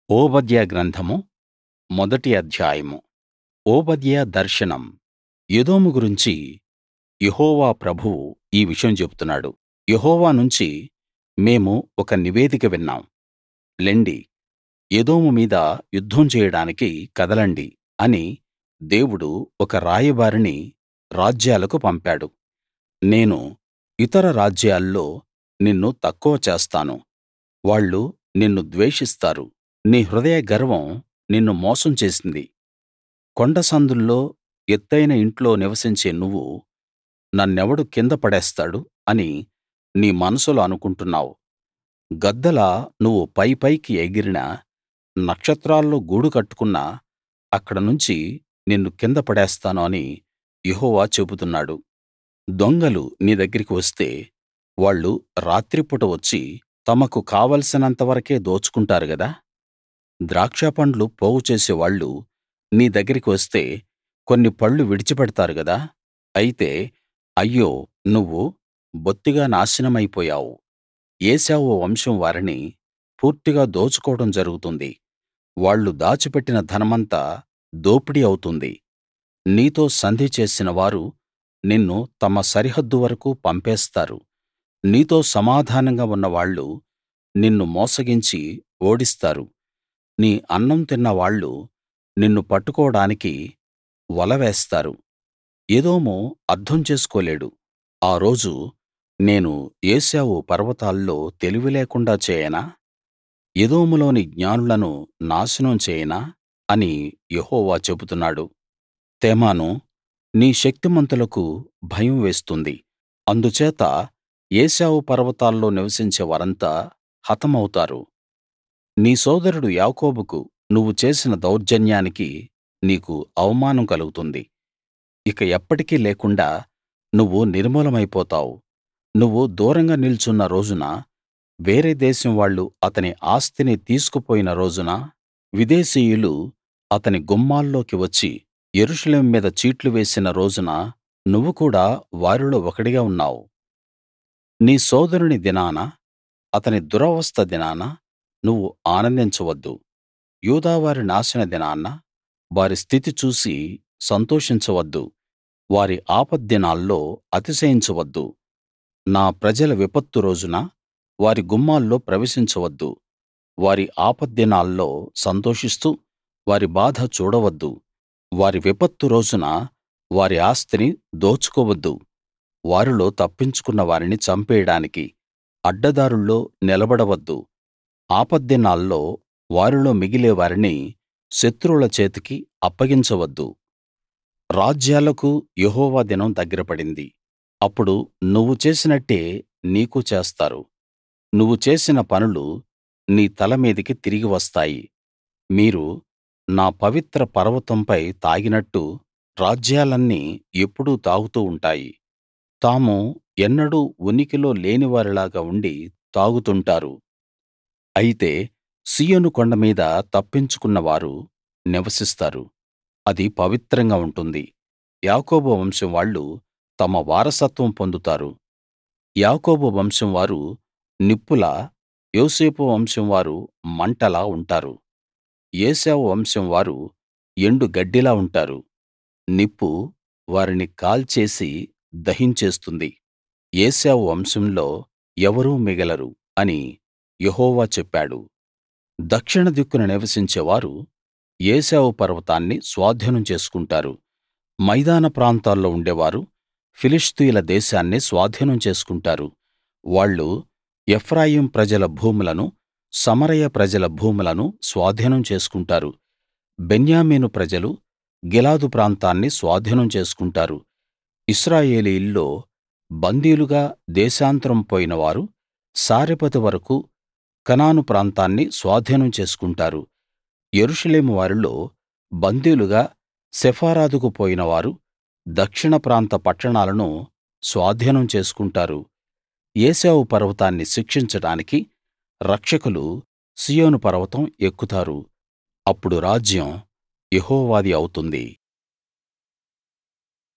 ఓబద్య గ్రంథము మొదటి అధ్యాయము. ఓబద్య దర్శనం. ఎదోము గురించి యెహోవా ప్రభువు ఈ విషయం చెబుతున్నాడు. యెహోవా నుంచి మేము ఒక నివేదిక విన్నాం. లెండి, ఎదోము మీద యుద్ధం చేయడానికి కదలండి అని దేవుడు ఒక రాయబారిని రాజ్యాలకు పంపాడు. నేను ఇతర రాజ్యాల్లో నిన్ను తక్కువ చేస్తాను, వాళ్ళు నిన్ను ద్వేషిస్తారు. నీ హృదయ గర్వం నిన్ను మోసం చేసింది. కొండ సందుల్లో ఎత్తయిన ఇంట్లో నివసించే నువ్వు, నన్నెవడు కింద పడేస్తాడు అని నీ మనసులో అనుకుంటున్నావు. గద్దలా నువ్వు పైకి ఎగిరినా, నక్షత్రాల్లో గూడు కట్టుకున్నా అక్కడ నుంచి నిన్ను కింద పడేస్తాను అని యెహోవా చెబుతున్నాడు. దొంగలు నీ దగ్గరికి వస్తే, వాళ్ళు రాత్రిపూట వచ్చి తమకు కావలసినంత వరకే దోచుకుంటారు గదా! ద్రాక్షపండ్లు పోగుచేసే వాళ్ళు నీ దగ్గరికి వస్తే కొన్ని పళ్ళు విడిచిపెడతారు గదా! అయితే అయ్యో, నువ్వు బొత్తిగా నాశనమైపోయావు. ఏశావు వంశం వారిని పూర్తిగా దోచుకోవడం జరుగుతుంది. వాళ్ళు దాచిపెట్టిన ధనమంతా దోపిడీ అవుతుంది. నీతో సంధి చేసిన వారు నిన్ను తమ సరిహద్దు వరకూ పంపేస్తారు. నీతో సమాధానంగా ఉన్నవాళ్ళు నిన్ను మోసగించి ఓడిస్తారు. నీ అన్నం తిన్న వాళ్ళు నిన్ను పట్టుకోడానికి వల వేస్తారు. ఎదోము అర్థం చేసుకోలేడు. ఆ రోజు నేను ఏశావు పర్వతాల్లో తెలివి లేకుండా చేయనా? ఎదోములోని జ్ఞానులను నాశనం చేయనా అని యెహోవా చెబుతున్నాడు. తేమాను, నీ శక్తిమంతులకు భయం వేస్తుంది. అందుచేత ఏశావు పర్వతాల్లో నివసించే వారంతా హతమౌతారు. నీ సోదరుడు యాకోబుకు నువ్వు చేసిన దౌర్జన్యానికి నీకు అవమానం కలుగుతుంది. ఇక ఎప్పటికీ లేకుండా నువ్వు నిర్మూలమైపోతావు. నువ్వు దూరంగా నిల్చున్న రోజున, వేరే దేశం వాళ్ళు అతని ఆస్తిని తీసుకుపోయిన రోజున, విదేశీయులు అతని గుమ్మాల్లోకి వచ్చి యెరూషలేము మీద చీట్లు వేసిన రోజున నువ్వు కూడా వారిలో ఒకడిగా ఉన్నావు. నీ సోదరుని దినాన, అతని దురవస్థ దినాన నువ్వు ఆనందించవద్దు. యూదావారి నాశన దినాన వారి స్థితి చూసి సంతోషించవద్దు. వారి ఆపద్దినాల్లో అతిశయించవద్దు. నా ప్రజల విపత్తు రోజున వారి గుమ్మాల్లో ప్రవేశించవద్దు. వారి ఆపద్దినాల్లో సంతోషిస్తూ వారి బాధ చూడవద్దు. వారి విపత్తు రోజున వారి ఆస్తిని దోచుకోవద్దు. వారిలో తప్పించుకున్న వారిని చంపేయడానికి అడ్డదారుల్లో నిలబడవద్దు. ఆపద్దినాల్లో వారిలో మిగిలే వారిని శత్రువుల చేతికి అప్పగించవద్దు. రాజ్యాలకు యెహోవా దినం దగ్గర పడింది. అప్పుడు నువ్వు చేసినట్టే నీకు చేస్తారు. నువ్వు చేసిన పనులు నీ తల మీదికి తిరిగి వస్తాయి. మీరు నా పవిత్ర పర్వతంపై తాగినట్టు రాజ్యాలన్నీ ఎప్పుడూ తాగుతూ ఉంటాయి. తాము ఎన్నడూ ఉనికిలో లేనివారిలాగా ఉండి తాగుతుంటారు. అయితే సీయోను కొండ మీద తప్పించుకున్న వారు నివసిస్తారు. అది పవిత్రంగా ఉంటుంది. యాకోబు వంశం వాళ్ళు తమ వారసత్వం పొందుతారు. యాకోబు వంశం వారు నిప్పులా, యోసేపు వంశం వారు మంటలా ఉంటారు. ఏశావు వంశం వారు ఎండు గడ్డిలా ఉంటారు. నిప్పు వారిని కాల్చేసి దహించేస్తుంది. ఏశావు వంశంలో ఎవరూ మిగలరు అని యెహోవా చెప్పాడు. దక్షిణ దిక్కున నివసించేవారు ఏశావు పర్వతాన్ని స్వాధీనం చేసుకుంటారు. మైదాన ప్రాంతాల్లో ఉండేవారు ఫిలిష్తీయుల దేశాన్ని స్వాధీనం చేసుకుంటారు. వాళ్ళు ఎఫ్రాయిం ప్రజల భూములను, సమరయ ప్రజల భూములను స్వాధీనం చేసుకుంటారు. బెన్యామీను ప్రజలు గిలాదు ప్రాంతాన్ని స్వాధీనం చేసుకుంటారు. ఇశ్రాయేలీయుల్లో బందీలుగా దేశాంతరం పోయిన వారు సారెపతు వరకూ కనాను ప్రాంతాన్ని స్వాధీనం చేసుకుంటారు. యెరూషలేము వారిలో బందీలుగా సెఫారాదుకు పోయిన వారు దక్షిణ ప్రాంత పట్టణాలను స్వాధీనం చేసుకుంటారు. ఏశావు పర్వతాన్ని శిక్షించడానికి రక్షకులు సీయోను పర్వతం ఎక్కుతారు. అప్పుడు రాజ్యం యెహోవాది అవుతుంది.